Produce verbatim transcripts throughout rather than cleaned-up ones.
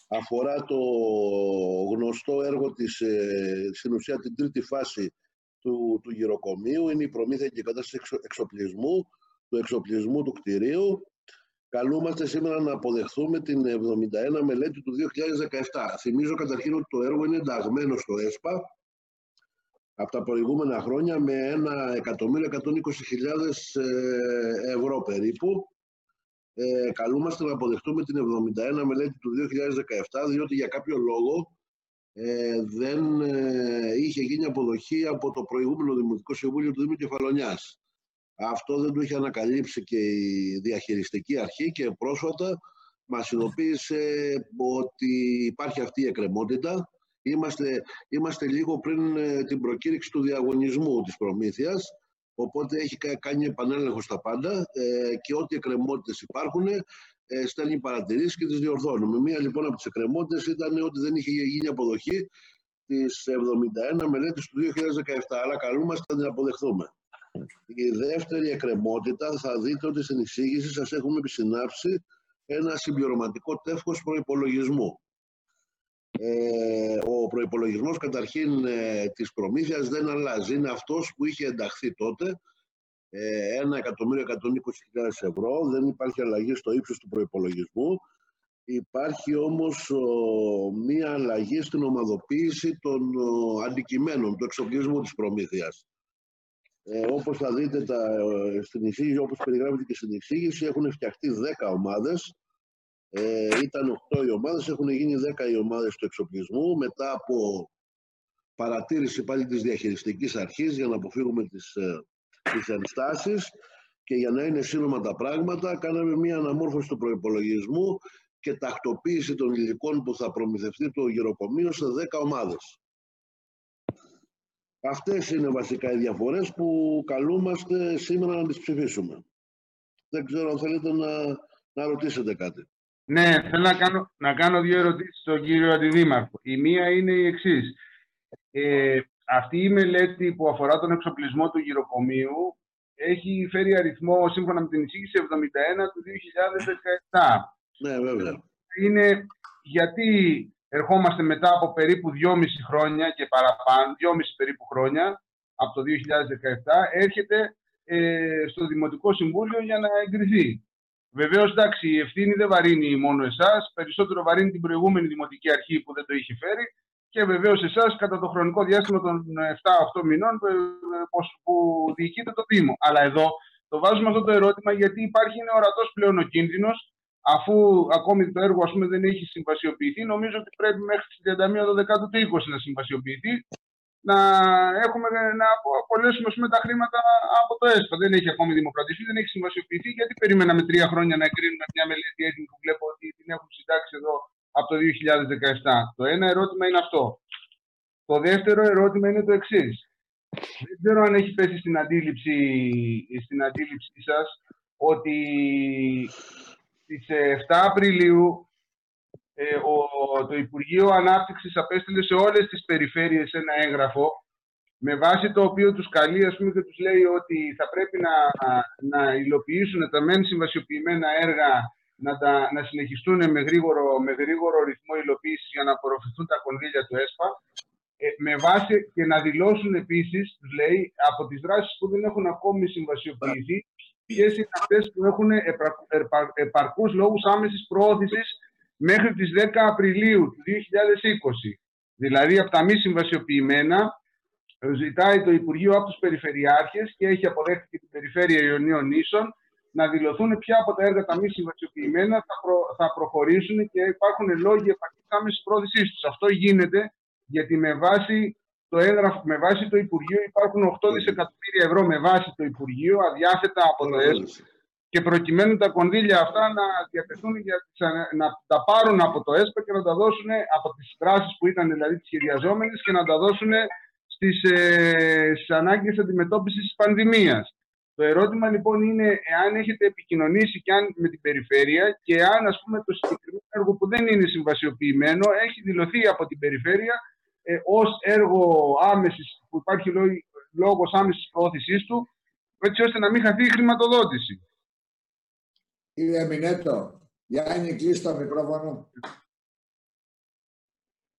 αφορά το γνωστό έργο της, ε, στην ουσία την τρίτη φάση του, του γυροκομείου, είναι η προμήθεια και η κατάσταση εξο, εξοπλισμού, του εξοπλισμού του κτηρίου. Καλούμαστε σήμερα να αποδεχθούμε την εβδομήντα ένα μελέτη του δύο χιλιάδες δεκαεπτά. Θυμίζω καταρχήν ότι το έργο είναι ενταγμένο στο ΕΣΠΑ από τα προηγούμενα χρόνια με ένα εκατομμύριο εκατόν είκοσι χιλιάδες ευρώ περίπου. Ε, καλούμαστε να αποδεχτούμε την εβδομήντα ένα μελέτη του δύο χιλιάδες δεκαεπτά, διότι για κάποιο λόγο ε, δεν ε, είχε γίνει αποδοχή από το προηγούμενο Δημοτικό Συμβούλιο του Δήμου Κεφαλονιάς. Αυτό δεν το είχε ανακαλύψει και η διαχειριστική αρχή και πρόσφατα μας ειδοποίησε ότι υπάρχει αυτή η εκκρεμότητα. Είμαστε, είμαστε λίγο πριν ε, την προκήρυξη του διαγωνισμού της προμήθειας, οπότε έχει κάνει επανέλεγχο στα πάντα ε, και ό,τι εκκρεμότητες υπάρχουν ε, στέλνει παρατηρήσεις και τις διορθώνουμε. Μία λοιπόν από τις εκκρεμότητες ήταν ότι δεν είχε γίνει αποδοχή της εβδομήντα ένα μελέτης του δύο χιλιάδες δεκαεπτά, αλλά καλούμαστε να την αποδεχθούμε. Η δεύτερη εκκρεμότητα, θα δείτε ότι στην εισήγηση σας έχουμε επισυνάψει ένα συμπληρωματικό τεύχος προϋπολογισμού. Ε, ο προϋπολογισμός καταρχήν ε, της προμήθειας δεν αλλάζει, είναι αυτός που είχε ενταχθεί τότε, ε, ένα εκατομμύριο εκατόν είκοσι χιλιάδες ευρώ, δεν υπάρχει αλλαγή στο ύψος του προϋπολογισμού. Υπάρχει όμως ο, μία αλλαγή στην ομαδοποίηση των ο, αντικειμένων, του εξοπλισμού της προμήθειας. Ε, όπως θα δείτε τα, ε, στην εισήγηση, όπως περιγράφεται και στην εισήγηση, έχουν φτιαχτεί δέκα ομάδες. Ε, ήταν οκτώ οι ομάδες, έχουν γίνει δέκα οι ομάδες του εξοπλισμού μετά από παρατήρηση πάλι της διαχειριστικής αρχής για να αποφύγουμε τις, ε, τις ενστάσεις και για να είναι σύνομα τα πράγματα, κάναμε μια αναμόρφωση του προϋπολογισμού και τακτοποίηση των υλικών που θα προμηθευτεί το γυροκομείο σε δέκα ομάδες. Αυτές είναι βασικά οι διαφορές που καλούμαστε σήμερα να τις ψηφίσουμε. Δεν ξέρω αν θέλετε να, να ρωτήσετε κάτι. Ναι, θέλω να κάνω, να κάνω δύο ερωτήσεις στον κύριο Αντιδήμαρχο. Η μία είναι η εξής. Ε, αυτή η μελέτη που αφορά τον εξοπλισμό του γυροκομείου έχει φέρει αριθμό, σύμφωνα με την εισήγηση, εβδομήντα ένα του δύο χιλιάδες δεκαεπτά. Ναι, βέβαια. Είναι γιατί ερχόμαστε μετά από περίπου δυόμιση χρόνια και παραπάνω, δυόμιση περίπου χρόνια, από το δύο χιλιάδες δεκαεπτά, έρχεται ε, στο Δημοτικό Συμβούλιο για να εγκριθεί. Βεβαίως, εντάξει, η ευθύνη δεν βαρύνει μόνο εσάς, περισσότερο βαρύνει την προηγούμενη Δημοτική Αρχή που δεν το είχε φέρει και βεβαίως εσάς κατά το χρονικό διάστημα των επτά οκτώ μηνών που διοικείται το Δήμο. Αλλά εδώ το βάζουμε αυτό το ερώτημα γιατί υπάρχει, είναι ορατός πλέον ο κίνδυνος, αφού ακόμη το έργο ας πούμε, δεν έχει συμβασιοποιηθεί. Νομίζω ότι πρέπει μέχρι τις τριάντα μία Δεκάτου του είκοσι να συμβασιοποιηθεί, να, έχουμε, να απολέσουμε πούμε, τα χρήματα από το ΕΣΠΑ. Δεν έχει ακόμη δημοκρατηθεί, δεν έχει συμβασιοποιηθεί. Γιατί περιμέναμε τρία χρόνια να εγκρίνουμε μια μελέτη έτοιμη που βλέπω ότι την έχουν συντάξει εδώ από το δύο χιλιάδες δεκαεπτά. Το ένα ερώτημα είναι αυτό. Το δεύτερο ερώτημα είναι το εξής. Δεν ξέρω αν έχει πέσει στην αντίληψη, στην αντίληψή σας ότι στις επτά Απριλίου Ε, ο, το Υπουργείο Ανάπτυξης απέστειλε σε όλες τις περιφέρειες ένα έγγραφο με βάση το οποίο τους καλεί ας πούμε, και τους λέει ότι θα πρέπει να, να υλοποιήσουν τα μεν συμβασιοποιημένα έργα να, τα, να συνεχιστούν με γρήγορο, με γρήγορο ρυθμό υλοποίησης για να απορροφηθούν τα κονδύλια του ΕΣΠΑ ε, με βάση και να δηλώσουν επίσης, τους λέει, από τις δράσεις που δεν έχουν ακόμη συμβασιοποιηθεί ποιες είναι αυτές που έχουν επαρκούς λόγους άμεσης προώθησης μέχρι τις δέκα Απριλίου του δύο χιλιάδες είκοσι. Δηλαδή, από τα μη συμβασιοποιημένα, ζητάει το Υπουργείο από τους Περιφερειάρχες και έχει αποδέχτη και την Περιφέρεια Ιωνίων Νήσων να δηλωθούν ποια από τα έργα τα μη συμβασιοποιημένα θα, προ, θα προχωρήσουν και υπάρχουν λόγοι επαρκής άμεσης πρόθεσής τους. Αυτό γίνεται γιατί με βάση το έγγραφο, με βάση το Υπουργείο υπάρχουν οκτώ δισεκατομμύρια ευρώ με βάση το Υπουργείο αδιάθετα από το ΕΣΠΑ. Και προκειμένου τα κονδύλια αυτά να διατεθούν για τις, να τα πάρουν από το ΕΣΠΑ και να τα δώσουν από τις δράσεις που ήταν δηλαδή τις σχεδιαζόμενες και να τα δώσουν στις, ε, στις ανάγκες αντιμετώπισης της πανδημίας. Το ερώτημα λοιπόν είναι εάν έχετε επικοινωνήσει και αν, με την περιφέρεια και αν ας πούμε το συγκεκριμένο έργο που δεν είναι συμβασιοποιημένο έχει δηλωθεί από την περιφέρεια ε, ως έργο άμεσης, που υπάρχει λόγος άμεσης προώθησής του, έτσι ώστε να μην χαθεί η χρηματοδότηση. Κύριε Μινέτο, Γιάννη, κλείσει το μικρόφωνο.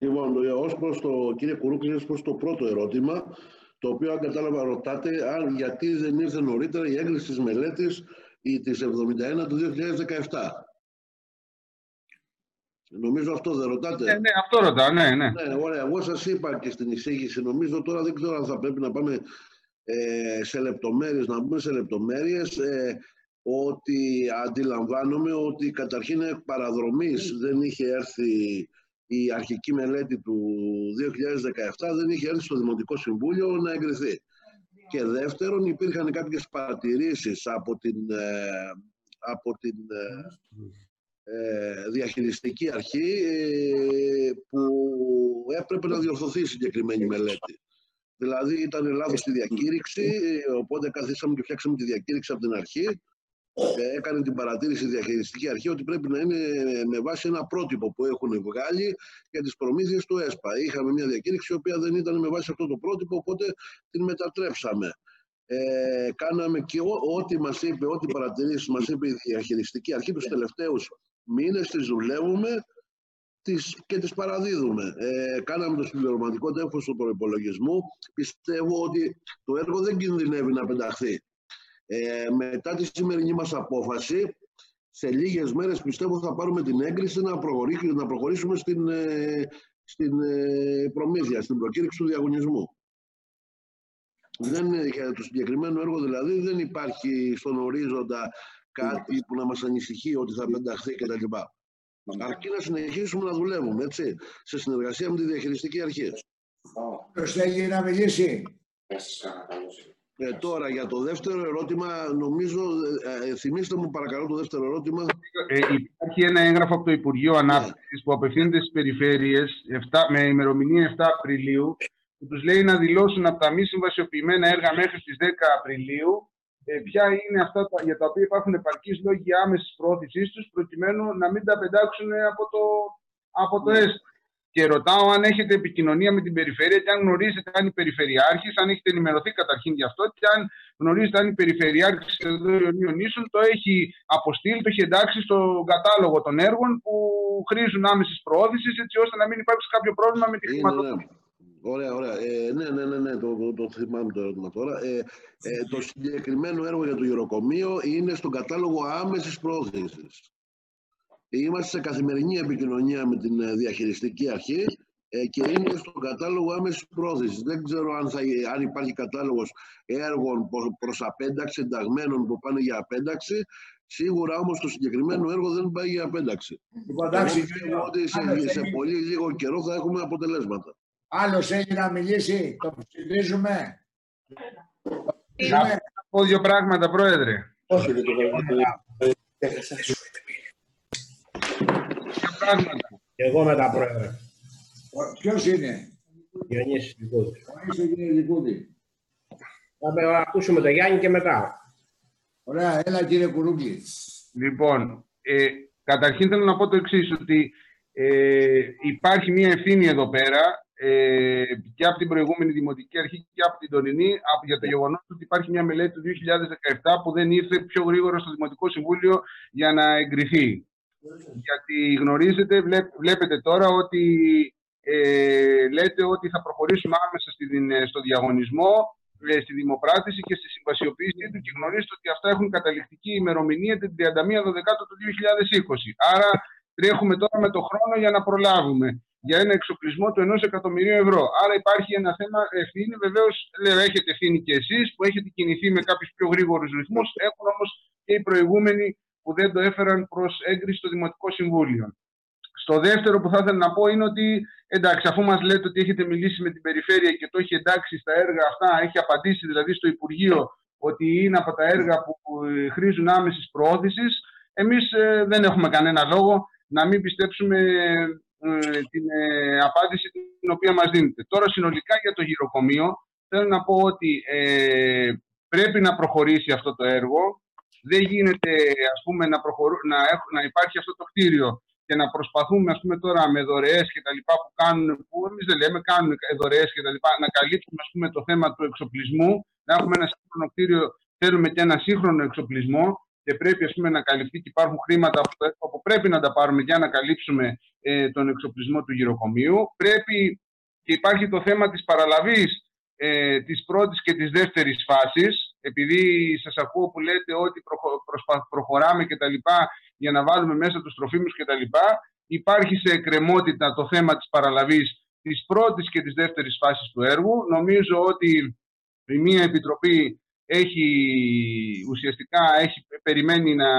Λοιπόν, ως προς το, κύριε Κουρούκλη, ως προς το πρώτο ερώτημα, το οποίο αν κατάλαβα ρωτάτε αν γιατί δεν ήρθε νωρίτερα η έγκριση της μελέτης ή της εβδομήντα ένα του δύο χιλιάδες δεκαεπτά. Νομίζω αυτό δεν ρωτάτε. Ναι, ναι, αυτό ρωτάω, ναι, ναι. Ναι, ωραία. Εγώ σας είπα και στην εισήγηση, νομίζω τώρα δεν ξέρω αν θα πρέπει να πάμε ε, σε λεπτομέρειες, να μπούμε σε λεπτομέρειες, ε, ότι αντιλαμβάνομαι ότι καταρχήν εκ παραδρομής δεν είχε έρθει η αρχική μελέτη του δύο χιλιάδες δεκαεπτά, δεν είχε έρθει στο Δημοτικό Συμβούλιο να εγκριθεί. Και δεύτερον, υπήρχαν κάποιες παρατηρήσεις από την, ε, από την ε, διαχειριστική αρχή ε, που έπρεπε να διορθωθεί η συγκεκριμένη μελέτη. Δηλαδή ήταν λάθος στη διακήρυξη, οπότε καθίσαμε και φτιάξαμε τη διακήρυξη από την αρχή. Έκανε την παρατήρηση η διαχειριστική αρχή ότι πρέπει να είναι με βάση ένα πρότυπο που έχουν βγάλει για τις προμήθειες του ΕΣΠΑ. Είχαμε μια διακήρυξη η οποία δεν ήταν με βάση αυτό το πρότυπο, οπότε την μετατρέψαμε. Ε, κάναμε και ό,τι μας είπε, ό,τι παρατηρήσεις μας είπε η διαχειριστική αρχή τους τελευταίους μήνες, τις δουλεύουμε τις, και τις παραδίδουμε. Ε, κάναμε το συμπληρωματικό τέφος του προϋπολογισμού. Πιστεύω ότι το έργο δεν κινδυνεύει να πενταχθεί. Ε, μετά τη σημερινή μας απόφαση, σε λίγες μέρες πιστεύω θα πάρουμε την έγκριση να προχωρήσουμε, να προχωρήσουμε στην, ε, στην ε, προμήθεια, στην προκήρυξη του διαγωνισμού. Δεν, για το συγκεκριμένο έργο δηλαδή δεν υπάρχει στον ορίζοντα κάτι που να μας ανησυχεί ότι θα πενταχθεί κτλ. Αρκεί να συνεχίσουμε να δουλεύουμε, έτσι, σε συνεργασία με τη διαχειριστική αρχή. Ποιος θέλει να μιλήσει? Ε, τώρα για το δεύτερο ερώτημα, νομίζω, ε, θυμίστε μου παρακαλώ το δεύτερο ερώτημα. Ε, υπάρχει ένα έγγραφο από το Υπουργείο Ανάπτυξης yeah. που απευθύνεται στις περιφέρειες με ημερομηνία επτά Απριλίου, που τους λέει να δηλώσουν από τα μη συμβασιοποιημένα έργα μέχρι τις δέκα Απριλίου ε, ποια είναι αυτά τα, για τα οποία υπάρχουν επαρκείς λόγοι άμεσης πρόθεσής τους, προκειμένου να μην τα πεντάξουν από το, από το yeah. ΕΣΠΑ. Και ρωτάω αν έχετε επικοινωνία με την περιφέρεια και αν γνωρίζετε αν η Περιφερειάρχης, αν έχετε ενημερωθεί καταρχήν γι' αυτό και αν γνωρίζετε αν η Περιφερειάρχης εδώ Ιωνίων Νήσων το έχει αποστείλει, το έχει εντάξει στον κατάλογο των έργων που χρήζουν άμεσης προώθησης, έτσι ώστε να μην υπάρξει κάποιο πρόβλημα με τη χρηματοδότηση. Ωραία, ωραία. Ε, ναι, ναι, ναι, ναι, το, το, το θυμάμαι το ερώτημα τώρα. Ε, ε, το συγκεκριμένο έργο για το γεροκομείο είναι στον κατάλογο άμεσης προώθησης. Είμαστε σε καθημερινή επικοινωνία με την διαχειριστική αρχή ε, και είναι στον κατάλογο άμεσης πρόθεσης. Δεν ξέρω αν, θα, αν υπάρχει κατάλογος έργων προς απένταξη, ενταγμένων που πάνε για απένταξη. Σίγουρα όμως το συγκεκριμένο έργο δεν πάει για απένταξη. Εντάξει, ότι σε, σε πολύ λίγο καιρό θα έχουμε αποτελέσματα. Άλλος έχει να μιλήσει, το ψηφίζουμε. Να πω δύο πράγματα, Πρόεδρε. Όχι, δεν το Και εγώ μετά, Πρόεδρε. Ποιος είναι? Διονύσης Λικούδης. Ορίστε, κύριε Λικούδη. Θα ακούσουμε τον Γιάννη και μετά. Ωραία, έλα κύριε Κουρούκλη. Λοιπόν, ε, καταρχήν θέλω να πω το εξής, ότι ε, υπάρχει μια ευθύνη εδώ πέρα ε, και από την προηγούμενη Δημοτική Αρχή και από την τωρινή για το γεγονός ότι υπάρχει μια μελέτη του δύο χιλιάδες δεκαεπτά που δεν ήρθε πιο γρήγορα στο Δημοτικό Συμβούλιο για να εγκριθεί. Γιατί γνωρίζετε, βλέπ, βλέπετε τώρα ότι ε, λέτε ότι θα προχωρήσουμε άμεσα στη, στο διαγωνισμό, ε, στη δημοπράτηση και στη συμβασιοποίησή του και γνωρίζετε ότι αυτά έχουν καταληκτική ημερομηνία την τριάντα μία Δεκεμβρίου του δύο χιλιάδες είκοσι. Άρα τρέχουμε τώρα με το χρόνο για να προλάβουμε για ένα εξοπλισμό του ενός εκατομμυρίου ευρώ. Άρα υπάρχει ένα θέμα ευθύνη. Βεβαίως, λέω, έχετε ευθύνη και εσείς που έχετε κινηθεί με κάποιους πιο γρήγορους ρυθμούς. Έχουν όμως και οι προηγούμενοι που δεν το έφεραν προς έγκριση στο Δημοτικό Συμβούλιο. Στο δεύτερο που θα ήθελα να πω είναι ότι, εντάξει, αφού μας λέτε ότι έχετε μιλήσει με την Περιφέρεια και το έχει εντάξει στα έργα αυτά, έχει απαντήσει δηλαδή στο Υπουργείο ότι είναι από τα έργα που χρήζουν άμεσης προώθησης, εμείς ε, δεν έχουμε κανένα λόγο να μην πιστέψουμε ε, την ε, απάντηση την οποία μας δίνετε. Τώρα συνολικά για το γυροκομείο θέλω να πω ότι ε, πρέπει να προχωρήσει αυτό το έργο. Δεν γίνεται, ας πούμε, να, προχωρού, να, έχ, να υπάρχει αυτό το κτίριο και να προσπαθούμε, ας πούμε, τώρα με δωρεές και τα λοιπά που κάνουν, που εμείς δεν λέμε, κάνουν δωρεές και τα λοιπά, να καλύψουμε, ας πούμε, το θέμα του εξοπλισμού, να έχουμε ένα σύγχρονο κτίριο, θέλουμε και ένα σύγχρονο εξοπλισμό και πρέπει ας πούμε, να καλυφθεί και υπάρχουν χρήματα που πρέπει να τα πάρουμε για να καλύψουμε ε, τον εξοπλισμό του γυροκομείου. Πρέπει και υπάρχει το θέμα της παραλαβής ε, της πρώτης και της δεύτερης φάσης, επειδή σας ακούω που λέτε ότι προχω, προσπα, προχωράμε και τα λοιπά για να βάλουμε μέσα τους τροφίμους και τα λοιπά. Υπάρχει σε εκκρεμότητα το θέμα της παραλαβής της πρώτης και της δεύτερης φάσης του έργου. Νομίζω ότι η μία επιτροπή έχει ουσιαστικά έχει, περιμένει να,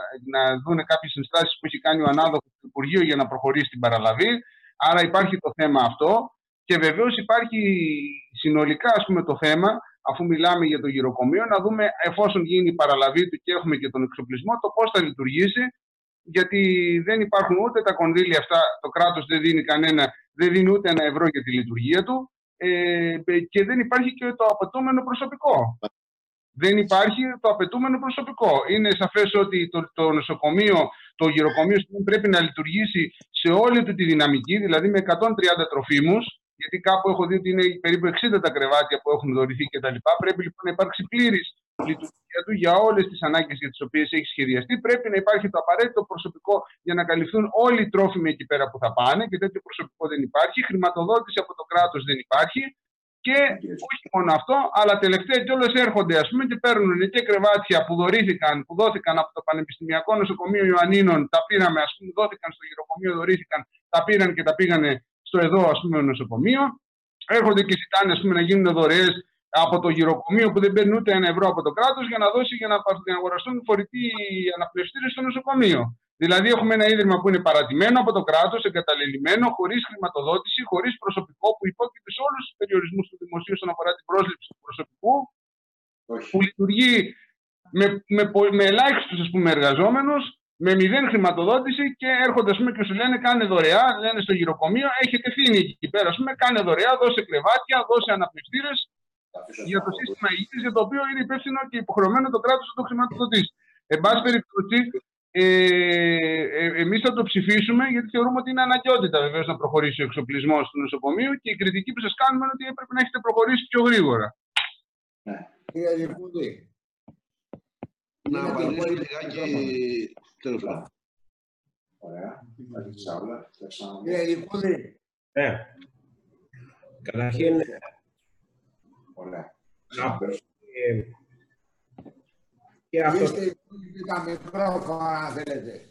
να δουν κάποιες συνστάσεις που έχει κάνει ο ανάδοχος του Υπουργείου για να προχωρήσει την παραλαβή. Άρα υπάρχει το θέμα αυτό. Και βεβαίως υπάρχει συνολικά ας πούμε, το θέμα, αφού μιλάμε για το γυροκομείο, να δούμε εφόσον γίνει η παραλαβή του και έχουμε και τον εξοπλισμό, το πώς θα λειτουργήσει. Γιατί δεν υπάρχουν ούτε τα κονδύλια αυτά, το κράτος δεν δίνει κανένα, δεν δίνει ούτε ένα ευρώ για τη λειτουργία του ε, και δεν υπάρχει και το απαιτούμενο προσωπικό. Δεν υπάρχει το απαιτούμενο προσωπικό. Είναι σαφές ότι το, το νοσοκομείο, το γυροκομείο πρέπει να λειτουργήσει σε όλη του τη δυναμική, δηλαδή με εκατόν τριάντα τροφίμους, γιατί κάπου έχω δει ότι είναι περίπου εξήντα τα κρεβάτια που έχουν δωρηθεί κτλ. Πρέπει λοιπόν να υπάρξει πλήρης λειτουργία του για όλες τις ανάγκες για τις οποίες έχει σχεδιαστεί. Πρέπει να υπάρχει το απαραίτητο προσωπικό για να καλυφθούν όλοι οι τρόφιμοι εκεί πέρα που θα πάνε και τέτοιο προσωπικό δεν υπάρχει. Χρηματοδότηση από το κράτος δεν υπάρχει. Και όχι μόνο αυτό, αλλά τελευταία κιόλας έρχονται ας πούμε, και παίρνουν και κρεβάτια που δωρήθηκαν, που δόθηκαν από το Πανεπιστημιακό Νοσοκομείο Ιωαννίνων, τα πήραμε, ας πούμε, δόθηκαν στο γυροκομείο, δωρήθηκαν, τα πήραν και τα πήγανε στο εδώ ας πούμε, νοσοκομείο. Έρχονται και ζητάνε ας πούμε, να γίνουν δωρεές από το γυροκομείο που δεν παίρνει ούτε ένα ευρώ από το κράτος για να δώσει για να, να αγοραστούν φορητοί αναπνευστήρες στο νοσοκομείο. Δηλαδή, έχουμε ένα ίδρυμα που είναι παρατημένο από το κράτος, εγκαταλελειμμένο, χωρίς χρηματοδότηση, χωρίς προσωπικό, που υπόκειται σε όλους τους περιορισμούς του δημοσίου όσον αφορά την πρόσληψη του προσωπικού, όχι. Που λειτουργεί με, με, με ελάχιστους εργαζόμενους, με μηδέν χρηματοδότηση και έρχονται ας πούμε, και σου λένε κάνε δωρεά, λένε στο γυροκομείο, έχετε ευθύνη εκεί πέρα, ας πούμε, κάνε δωρεά, δώσε κρεβάτια, δώσε αναπνευστήρες για το σύστημα υγείας, για το οποίο είναι υπεύθυνο και υποχρεωμένο το κράτος να το χρηματοδοτήσει. Εν πάση περιπτώσει, Ε, ε, εμείς θα το ψηφίσουμε γιατί θεωρούμε ότι είναι αναγκαιότητα βεβαίως να προχωρήσει ο εξοπλισμός του νοσοκομείου και η κριτική που σας κάνουμε είναι ότι έπρεπε να έχετε προχωρήσει πιο γρήγορα. Κύριε Λιχούδη. Να απαντήσω λιγάκι τέλος πάντων. Ωραία. Κύριε Λιχούδη. Ναι. Καταρχήν, ωραία. Και αυτό... Είστε τα μικρόφωνα, αν θέλετε.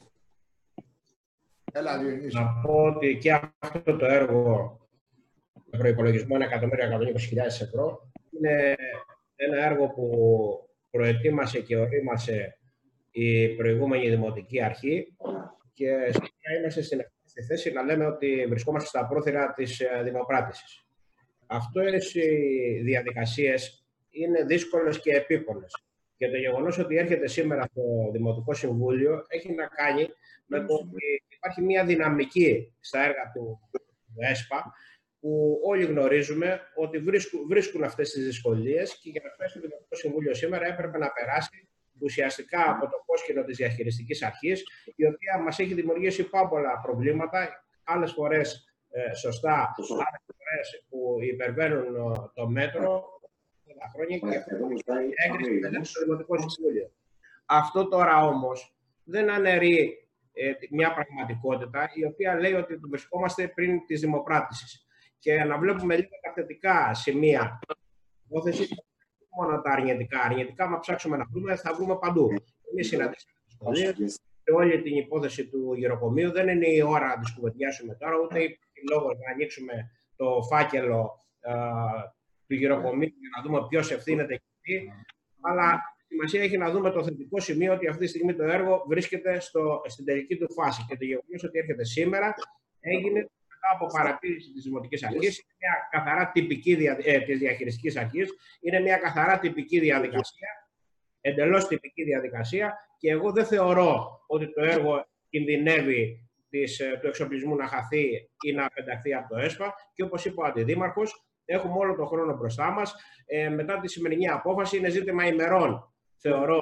Έλα, Διονύση. Να πω ότι και αυτό το έργο με προϋπολογισμό ένα εκατομμύριο εκατόν είκοσι χιλιάδες ευρώ είναι ένα έργο που προετοίμασε και ορίμασε η προηγούμενη Δημοτική Αρχή και σήμερα είμαστε στη θέση να λέμε ότι βρισκόμαστε στα πρόθυρα της δημοπράτησης. Αυτές οι διαδικασίες είναι δύσκολες και επίπονες. Και το γεγονός ότι έρχεται σήμερα στο Δημοτικό Συμβούλιο έχει να κάνει με το ότι υπάρχει μια δυναμική στα έργα του ΕΣΠΑ που όλοι γνωρίζουμε ότι βρίσκουν, βρίσκουν αυτές τις δυσκολίες και για να φτάσει στο Δημοτικό Συμβούλιο σήμερα έπρεπε να περάσει ουσιαστικά από το κόσκινο της διαχειριστικής αρχής, η οποία μας έχει δημιουργήσει πάρα πολλά προβλήματα, άλλες φορές ε, σωστά, άλλες φορές που υπερβαίνουν το μέτρο. Χρόνια και έγκριση στο Δημοτικό Συμβούλιο. Αυτό τώρα όμως δεν αναιρεί ε, μια πραγματικότητα η οποία λέει ότι βρισκόμαστε πριν της δημοπράτησης. Και να βλέπουμε λίγο τα θετικά σημεία υπόθεση, μόνο τα αρνητικά. Αρνητικά, μα ψάξουμε να βρούμε, θα βρούμε παντού. Εμείς συναντήσαμε δυσκολίες σε όλη την υπόθεση του γυροκομείου. Δεν είναι η ώρα να τις κουβεντιάσουμε τώρα, ούτε υπάρχει λόγος να ανοίξουμε το φάκελο ε, του γυροκομείου για να δούμε ποιος ευθύνεται και τι. Αλλά σημασία έχει να δούμε το θετικό σημείο ότι αυτή τη στιγμή το έργο βρίσκεται στο, στην τελική του φάση. Και το γεγονός ότι έρχεται σήμερα έγινε μετά από παρατήρηση της Δημοτικής Αρχής. Είναι μια καθαρά τυπική δια, ε, της διαχειριστικής αρχής. Είναι μια καθαρά τυπική διαδικασία. Εντελώς τυπική διαδικασία. Και εγώ δεν θεωρώ ότι το έργο κινδυνεύει της, του εξοπλισμού να χαθεί ή να πενταχθεί από το ΕΣΠΑ. Και όπως είπε ο Αντιδήμαρχος, έχουμε όλο τον χρόνο μπροστά μας. Ε, μετά τη σημερινή απόφαση είναι ζήτημα ημερών, θεωρώ,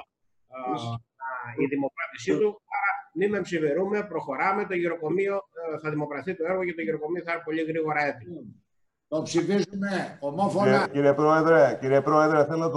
ε, η δημοπράτησή του. Άρα μην με ψιβερούμε, προχωράμε. Το γυροκομείο ε, θα δημοπρατηθεί το έργο και το γυροκομείο θα είναι πολύ γρήγορα έτοιμο. Το ψηφίζουμε ομόφωνα. Κύριε, κύριε Πρόεδρε, κύριε Πρόεδρε, θέλω